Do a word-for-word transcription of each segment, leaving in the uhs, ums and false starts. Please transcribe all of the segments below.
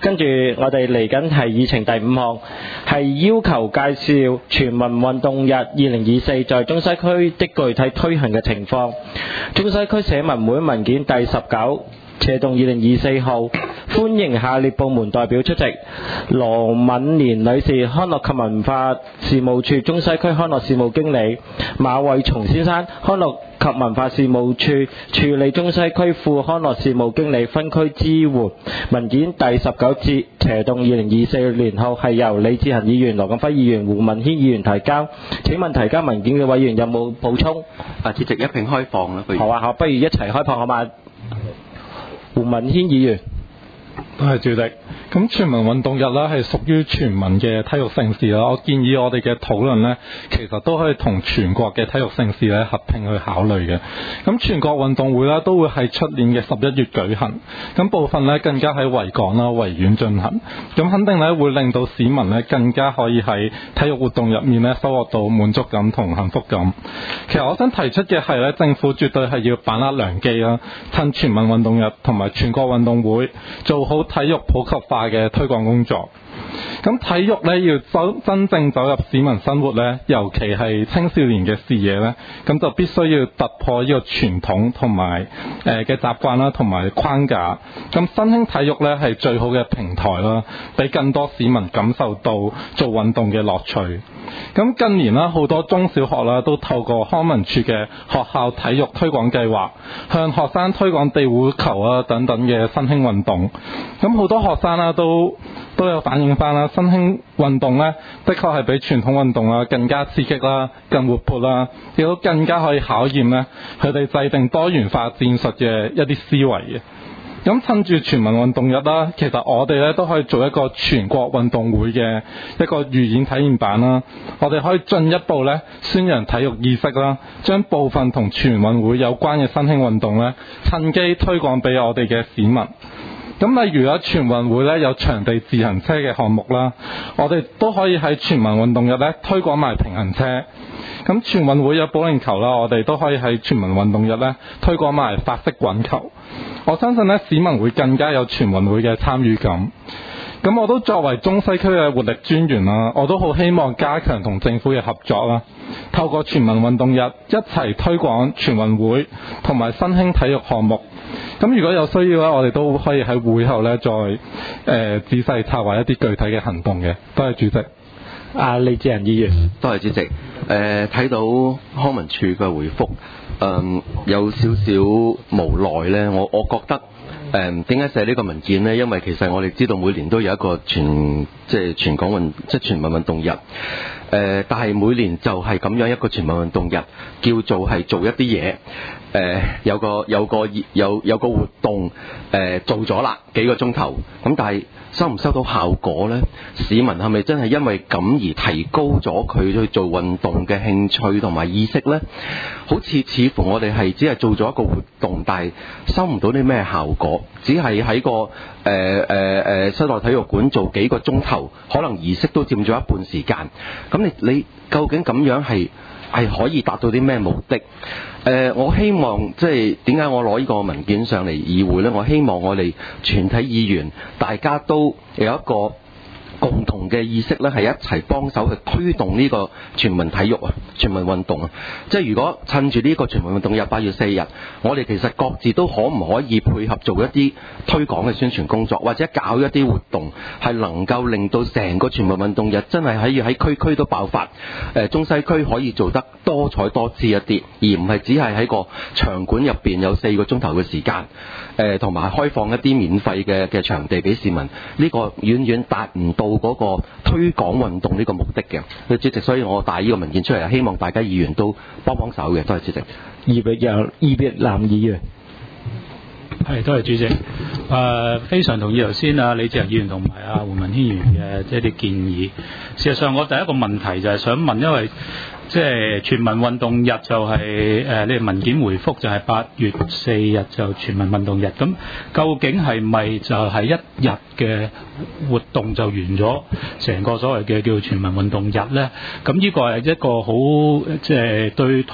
跟住我哋嚟緊係議程第五項，係要求介紹全民運動日二零二四在中西區的具體推行嘅情況。中西區社民會文件第十九斜動二零二四號，歡迎下列部門代表出席：羅敏蓮女士，康樂及文化事務處中西區康樂事務經理；馬偉松先生，康樂及文化事務處處理中西區副康樂事務經理分區支援。文件第十九節斜動二零二四年號係由李志恒議員、羅錦輝議員、胡文軒議員提交。請問提交文件嘅委員有冇補充？ 啊，主席一併開放啦，不如。 好啊，好，不如一齊開放好嘛？胡文軒議員。 都係主席。咁全民運動日啦，係屬於全民嘅體育盛事啦。我建議我哋嘅討論呢，其實都可以同全國嘅體育盛事咧合併去考慮嘅。咁全國運動會啦，都會喺出年嘅十一月舉行。咁部分呢，更加喺維港啦、維園進行。咁肯定咧會令到市民呢更加可以喺體育活動入面呢收穫到滿足感同幸福感。其實我想提出嘅係咧，政府絕對係要把握良機啦，趁全民運動日同埋全國運動會做好體育普及化嘅推廣工作。咁體育咧要走真正走入市民生活咧，尤其係青少年嘅視野咧，咁就必須要突破呢個傳統同埋誒嘅習慣啦，同埋框架。咁新興體育咧係最好嘅平台啦，俾更多市民感受到做運動嘅樂趣。咁近年啦，好多中小學啦都透過康文署嘅學校體育推廣計劃，向學生推廣地壺球啊等等嘅新興運動。咁好多學生啦都都有反映翻啦，新興運動呢，的確係比傳統運動啊更加刺激啦，更活潑啦，亦都更加可以考驗呢佢哋制定多元化戰術嘅一啲思維嘅。咁趁住全民運動日啦，其實我哋咧都可以做一個全國運動會嘅一個預演體驗版啦。我哋可以進一步咧宣揚體育意識啦，將部分同全運會有關嘅新興運動咧，趁機推廣俾我哋嘅市民。咁例如啊，全運會咧有場地自行車嘅項目啦，我哋都可以喺全民運動日咧推廣埋平衡車。咁全運會有保齡球啦，我哋都可以喺全民運動日咧推廣埋法式滾球。我相信咧市民會更加有全運會嘅參與感。咁我都作為中西區嘅活力專員啦，我都好希望加強同政府嘅合作啦，透過全民運動日一齊推廣全運會同埋新興體育項目。咁如果有需要咧，我哋都可以喺會後咧再誒、呃、仔細策劃一啲具體嘅行動嘅。多謝主席。 啊，李志仁議員。 多謝主席。誒、呃，睇到康文署嘅回覆，嗯，有少少無奈咧。我我覺得誒點解寫呢個文件呢？因為其實我哋知道每年都有一個全即係全港運即係全民運動日。誒、呃，但係每年就係咁樣一個全民運動日，叫做係做一啲嘢。誒、呃、有個有個有有個活動誒、呃、做咗啦幾個鐘頭，咁但係收唔收到效果呢？市民係咪真係因為咁而提高咗佢去做運動嘅興趣同埋意識呢？好似似乎我哋係只係做咗一個活動，但係收唔到啲咩效果，只係喺個誒誒誒室內體育館做幾個鐘頭，可能儀式都佔咗一半時間。咁你你究竟咁樣係係可以達到啲咩目的？誒、呃，我希望即係點解我攞呢個文件上嚟議會呢？我希望我哋全體議員大家都有一個共同嘅意識咧，係一齊幫手去推動呢個全民體育啊、全民運動啊。即係如果趁住呢個全民運動日八月四日，我哋其實各自都可唔可以配合做一啲推廣嘅宣傳工作，或者搞一啲活動，係能夠令到成個全民運動日真係喺喺區區都爆發。誒、呃，中西區可以做得多彩多姿一啲，而唔係只係喺個場館入邊有四個鐘頭嘅時間。誒，同埋開放一啲免費嘅嘅場地俾市民，呢、這個遠遠達唔到嗰個推廣運動呢個目的嘅。主席，所以我帶呢個文件出嚟，希望大家議員都幫幫手嘅。多謝主席。 葉碧有葉碧南議員。 係，多謝主席。誒、呃，非常同意頭先啊李志仁議員同埋啊胡文軒議員嘅即係啲建議。事實上，我第一個問題就係想問，因為即係全民運動日就係、是、誒、呃，你哋文件回覆就係八月四日就全民運動日。咁究竟係咪就係一日嘅活動就完咗成個所謂嘅叫全民運動日呢？咁呢個係一個好即係對討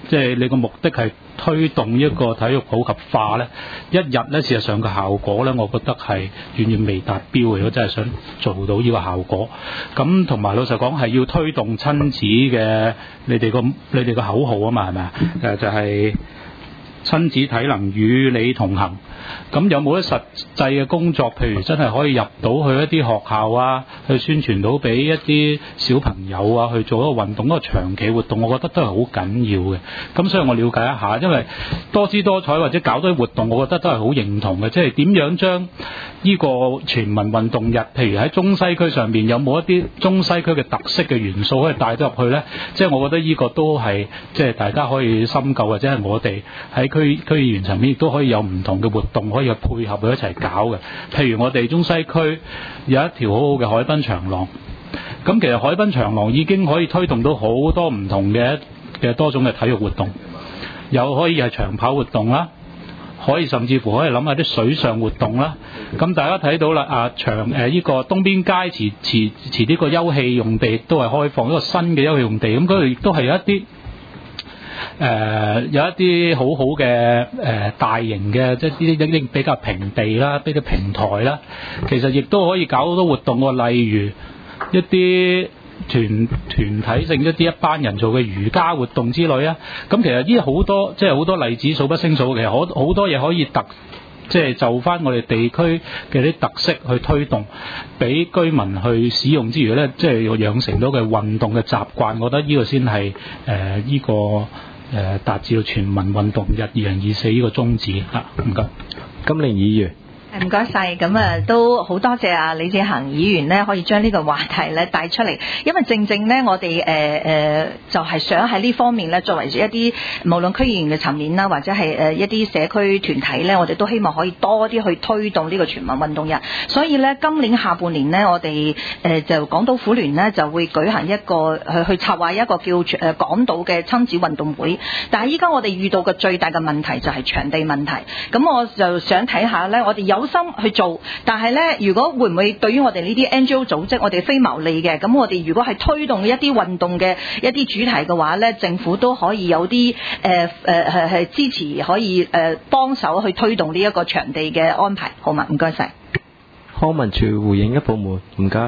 即係你個目的係推動一個體育普及化咧，一日咧事實上個效果咧，我覺得係遠遠未達標嘅。如果真係想做到呢個效果，咁同埋老實講係要推動親子嘅，你哋個你哋個口號啊嘛，係咪啊？誒就係、是、親子體能與你同行。咁有冇啲實際嘅工作，譬如真係可以入到去一啲學校啊，去宣傳到俾一啲小朋友啊，去做一個運動，一個長期活動，我覺得都係好緊要嘅。咁所以我了解一下，因為多姿多彩或者搞多啲活動，我覺得都係好認同嘅。即係點樣將呢個全民運動日，譬如喺中西區上面有冇一啲中西區嘅特色嘅元素可以帶得入去呢？即係我覺得呢個都係即係大家可以深究，或者係我哋喺區區議員層面亦都可以有唔同嘅活動可以去配合佢一齊搞嘅。譬如我哋中西區有一條好好嘅海濱長廊，咁其實海濱長廊已經可以推動到好多唔同嘅嘅多種嘅體育活動，又可以係長跑活動啦，可以甚至乎可以諗下啲水上活動啦。咁大家睇到啦，啊長誒呢個東邊街遲遲遲啲個休憩用地都係開放一個新嘅休憩用地，咁嗰度亦都係有一啲。誒、呃、有一啲好好嘅誒大型嘅即係啲啲比較平地啦，比較平台啦，其實亦都可以搞好多活動喎。例如一啲團團體性一啲一班人做嘅瑜伽活動之類啊。咁其實呢好多即係好多例子數不勝數，其實好好多嘢可以特即係就翻我哋地區嘅啲特色去推動，俾居民去使用之餘咧，即係要養成到嘅運動嘅習慣。我覺得呢個先係誒呢個誒、呃、達至到全民運動日二零二四呢個宗旨嚇。唔該， 金玲議員。 唔該晒，咁啊都好多謝啊李志恒議員呢，可以將呢個話題咧帶出嚟，因為正正呢，我哋誒誒就係、是、想喺呢方面呢，作為一啲無論區議員嘅層面啦，或者係誒一啲社區團體呢，我哋都希望可以多啲去推動呢個全民運動日。所以呢，今年下半年呢，我哋誒、呃、就港島婦聯呢，就會舉行一個去去策劃一個叫誒港島嘅親子運動會。但係依家我哋遇到嘅最大嘅問題就係場地問題。咁我就想睇下呢，我哋有心去做，但係咧，如果會唔會對於我哋呢啲 N G O 組織，我哋非牟利嘅，咁我哋如果係推動一啲運動嘅一啲主題嘅話咧，政府都可以有啲誒誒係係支持，可以誒幫手去推動呢一個場地嘅安排，好嘛？唔該晒。 康文署回應一部門，唔該。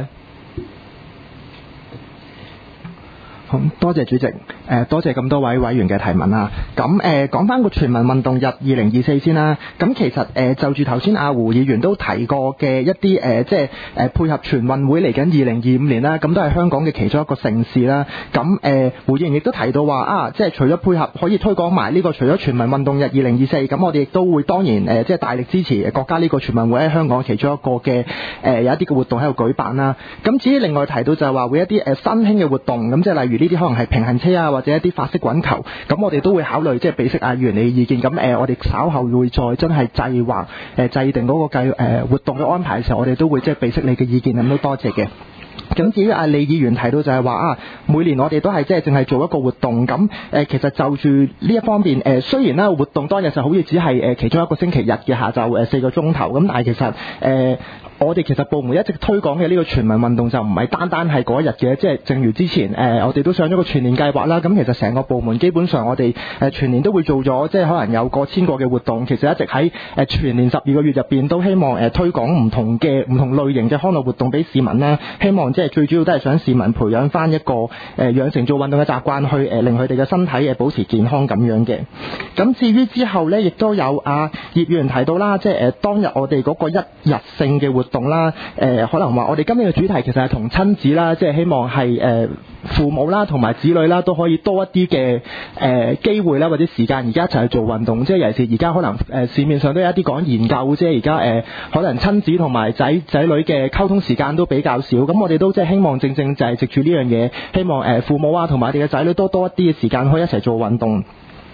好，多謝主席，誒多謝咁多位委員嘅提問啦。咁誒講翻個全民運動日二零二四先啦。咁其實誒就住頭先阿胡議員都提過嘅一啲誒即係誒配合全運會嚟緊二零二五年啦，咁都係香港嘅其中一個盛事啦。咁誒胡議員亦都提到話啊，即係除咗配合可以推廣埋呢個除咗全民運動日二零二四，咁我哋亦都會當然誒即係大力支持國家呢個全運會喺香港其中一個嘅誒有一啲嘅活動喺度舉辦啦。咁至於另外提到就係話會一啲誒新興嘅活動，咁即係例如呢啲可能係平衡車啊，或者一啲法式滾球，咁我哋都會考慮即係俾識阿議員你嘅意見。咁誒，我哋稍後會再真係計劃誒制定嗰個計誒活動嘅安排嘅時候，我哋都會即係俾識你嘅意見，咁都多謝嘅。咁至於阿李議員提到就係話啊，每年我哋都係即係淨係做一個活動，咁誒其實就住呢一方面誒，雖然咧活動當日就好似只係誒其中一個星期日嘅下晝誒四個鐘頭，咁但係其實誒我哋其實部門一直推廣嘅呢個全民運動就唔係單單係嗰一日嘅，即係正如之前誒我哋都上咗個全年計劃啦。咁其實成個部門基本上我哋誒全年都會做咗，即係可能有過千個嘅活動。其實一直喺誒全年十二個月入邊都希望誒推廣唔同嘅唔同類型嘅康樂活動俾市民啦。希望即係最主要都係想市民培養翻一個誒養成做運動嘅習慣，去誒令佢哋嘅身體誒保持健康咁樣嘅。咁至於之後咧，亦都有阿葉議員提到啦，即係誒當日我哋嗰個一日性嘅活動啦，誒、呃、可能話我哋今年嘅主題其實係同親子啦，即係希望係誒、呃、父母啦同埋子女啦都可以多一啲嘅誒機會啦，或者時間而家一齊去做運動。即係尤其是而家可能誒、呃、市面上都有一啲講研究，即係而家誒可能親子同埋仔仔女嘅溝通時間都比較少。咁我哋都即係希望正正就係藉住呢樣嘢，希望誒父母啊同埋我哋嘅仔女多多一啲嘅時間可以一齊做運動。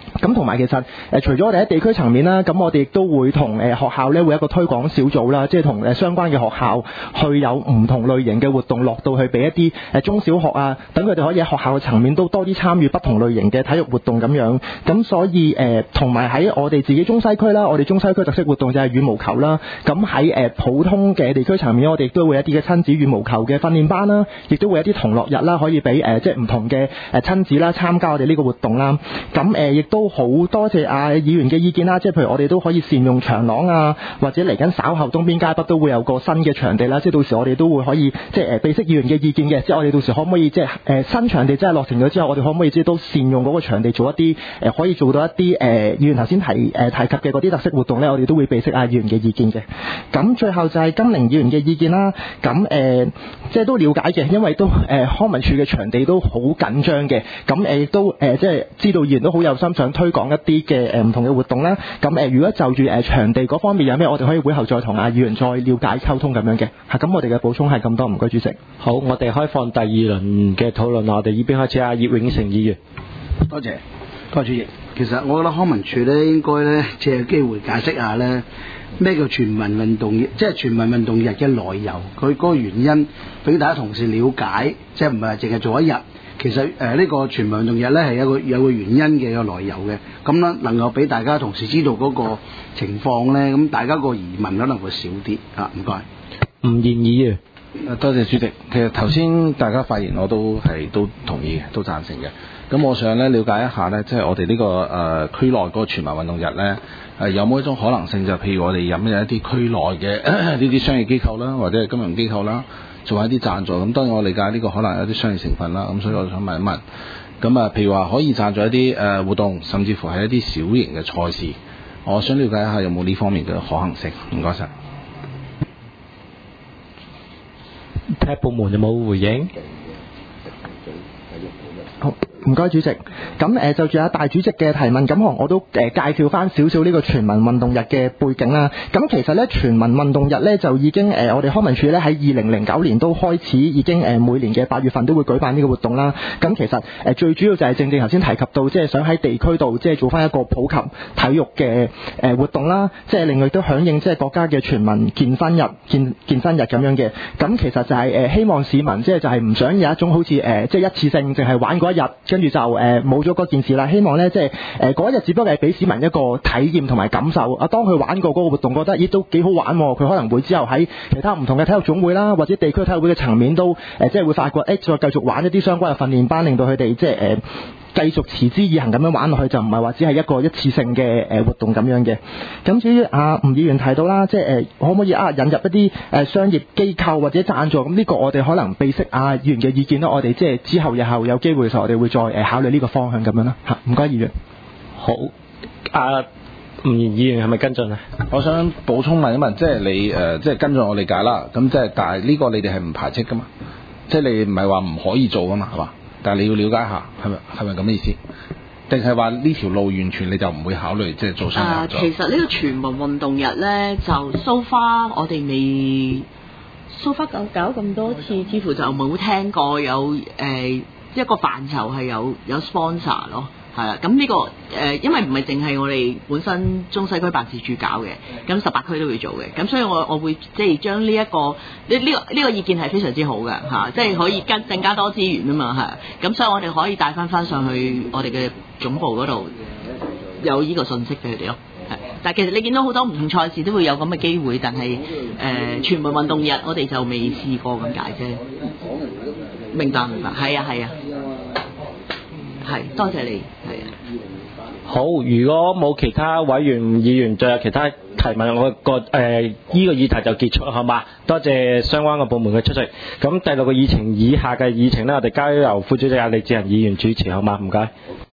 咁同埋其實誒、呃，除咗我哋喺地區層面啦，咁我哋亦都會同誒、呃、學校咧會有一個推廣小組啦，即係同誒相關嘅學校去有唔同類型嘅活動落到去俾一啲誒、呃、中小學啊，等佢哋可以喺學校嘅層面都多啲參與不同類型嘅體育活動咁樣。咁所以誒，同埋喺我哋自己中西區啦，我哋中西區特色活動就係羽毛球啦。咁喺誒普通嘅地區層面，我哋亦都會有一啲嘅親子羽毛球嘅訓練班啦，亦都會有一啲同樂日啦，可以俾誒、呃、即係唔同嘅誒親子啦參加我哋呢個活動啦。咁誒亦都好多謝啊議員嘅意見啦，即係譬如我哋都可以善用長廊啊，或者嚟緊稍後東邊街北都會有個新嘅場地啦，即係到時我哋都會可以即係誒備悉議員嘅意見嘅，即係我哋到時可唔可以即係誒、呃、新場地真係落成咗之後，我哋可唔可以即係都善用嗰個場地做一啲誒、呃、可以做到一啲誒、呃、議員頭先提誒、呃、提及嘅嗰啲特色活動咧，我哋都會備悉啊議員嘅意見嘅。咁最後就係金玲議員嘅意見啦，咁誒、呃、即係都了解嘅，因為都誒、呃、康文署嘅場地都好緊張嘅，咁誒亦都誒、呃、即係知道議員都好有心想推廣一啲嘅誒唔同嘅活動啦。咁誒、呃、如果就住誒、呃、場地嗰方面有咩，我哋可以會後再同啊議員再了解溝通咁樣嘅。嚇，咁我哋嘅補充係咁多，唔該主席。 好，我哋開放第二輪嘅討論，我哋依邊開始啊，葉永成議員。 多謝，多謝主席。其實我覺得康文署咧應該咧借機會解釋下咧咩叫全民運動日，即係全民運動日嘅來由，佢嗰個原因俾大家同事了解，即係唔係淨係做一日。其實誒呢、呃這個全民運動日咧係有個有個原因嘅，有來由嘅。咁咧能夠俾大家同事知道嗰個情況咧，咁大家個疑問可能會少啲啊。唔該。 吳彥議員。 誒多謝主席。其實頭先大家發言我都係都同意嘅，都贊成嘅。咁我想咧了解一下咧，即係我哋呢、這個誒、呃、區內嗰個全民運動日咧，誒、呃、有冇一種可能性，就譬如我哋引入一啲區內嘅呢啲商業機構啦，或者係金融機構啦，做一啲贊助。咁當然我理解呢個可能有啲商業成分啦，咁所以我想問一問，咁啊譬如話可以贊助一啲誒、呃、活動，甚至乎係一啲小型嘅賽事，我想了解一下有冇呢方面嘅可行性。唔該晒。 睇下部門有冇回應。 好，唔該主席。咁誒、呃、就住阿大主席嘅提問，咁我我都誒、呃、介紹翻少少呢個全民運動日嘅背景啦。咁其實咧全民運動日咧就已經誒、呃、我哋康文署咧喺二零零九年都開始已經誒、呃、每年嘅八月份都會舉辦呢個活動啦。咁其實誒、呃、最主要就係正正頭先提及到，即係想喺地區度即係做翻一個普及體育嘅誒、呃、活動啦。即係另外都響應即係國家嘅全民健身日健健身日咁樣嘅。咁其實就係、是、誒、呃、希望市民即係就係唔想有一種好似誒、呃、即係一次性淨係玩嗰一日，跟住就誒冇咗嗰件事啦。希望咧即係誒嗰一日只不過係俾市民一個體驗同埋感受。啊，當佢玩過嗰個活動，覺得咦都幾好玩，佢可能會之後喺其他唔同嘅體育總會啦，或者地區體育會嘅層面都誒、呃、即係會發覺誒再繼續玩一啲相關嘅訓練班，令到佢哋即係誒。呃繼續持之以恆咁樣玩落去，就唔係話只係一個一次性嘅誒活動咁樣嘅。咁至於阿吳議員提到啦，即係誒可唔可以啊引入一啲誒商業機構或者贊助？咁呢個我哋可能備悉阿議員嘅意見啦。我哋即係之後日後有機會嘅時候，我哋會再誒考慮呢個方向咁樣啦。嚇，唔該議員。 好，阿吳議員係咪跟進啊？ 我想補充問一問，即係你誒、呃、即係跟進我理解啦。咁即係但係呢個你哋係唔排斥噶嘛？即係你唔係話唔可以做噶嘛？係嘛？但係你要了解下，係咪係咪咁嘅意思？定係話呢條路完全你就唔會考慮即係做商業合作？ 誒，其實呢個全民運動日咧，就 so far 我哋未 so far 搞搞咁多次，似乎就冇聽過有誒、呃、一個範疇係有有 sponsor 咯。係啦，咁呢、這個誒、呃，因為唔係淨係我哋本身中西區辦事處搞嘅，咁十八區都會做嘅，咁所以我我會即係將呢一個呢呢、這個呢、這個意見係非常之好嘅嚇、啊，即係可以跟更加多資源啊嘛係，咁所以我哋可以帶翻翻上去我哋嘅總部嗰度有呢個信息俾佢哋咯。係，但係其實你見到好多唔同賽事都會有咁嘅機會，但係誒、呃、全民運動日我哋就未試過咁解啫。明白明白，係啊係啊。係，多謝你。係啊。 好，如果冇其他委員議員再有其他提問，我個誒依個議題就結束，好嘛？多謝相關嘅部門嘅出席。咁第六個議程以下嘅議程呢，我哋交由副主席阿李志恒議員主持，好嘛？唔該。